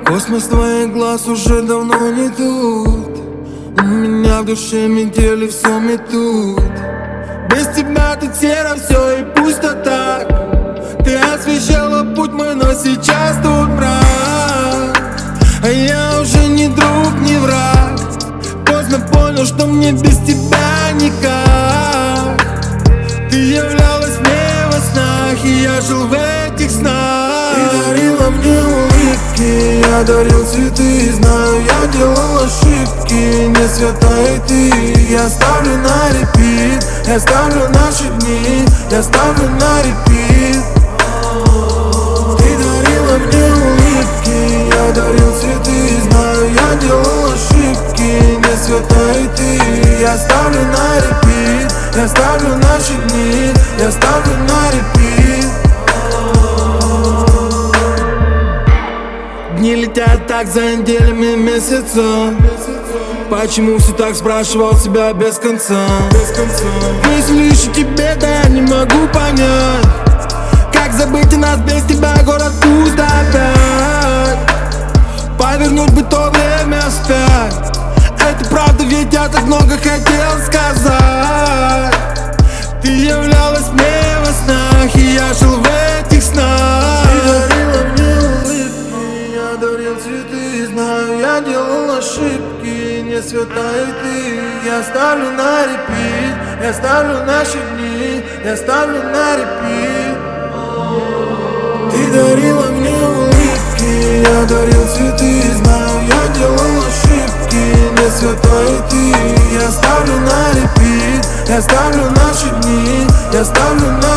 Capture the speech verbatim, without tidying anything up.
Космос твоих глаз уже давно не тут. У меня в душе метели все метут. Без тебя тут серо все и пусто так. Ты освещала путь мой, но сейчас тут мрак. А я уже не друг, не враг. Поздно понял, что мне без тебя никак. Ты являлась мне во снах, и я жил в этих снах. Ты дарила мне улыбки, я дарил цветы. Знаю, я делал ошибки, не святая ты. Я ставлю на репит, я ставлю наши дни, я ставлю на репит. Ты дарила мне улыбки, я дарил цветы. Знаю, я делал ошибки, не святая ты. Я ставлю на репит, я ставлю наши дни, я ставлю на репит. Дни летят так за неделями, месяца. Почему все так, спрашивал себя без конца? Мысли ищу тебе, да я не могу понять. Как забыть и нас без тебя, город пуст опять. Повернуть бы то время вспять. Это правда, ведь я так много хотел сказать. Ты являлась мне во снах, и я жил в этих снах. Ты дарила мне улыбки, я дарил цветы. Знаю, я делал ошибки, не святая ты. Я ставлю на репит, я ставлю наши дни, я ставлю на репит. Ты дарила мне улыбки, я дарил цветы. Знаю, я делал ошибки, не святая ты. Я ставлю на репит, я ставлю наши дни, я ставлю на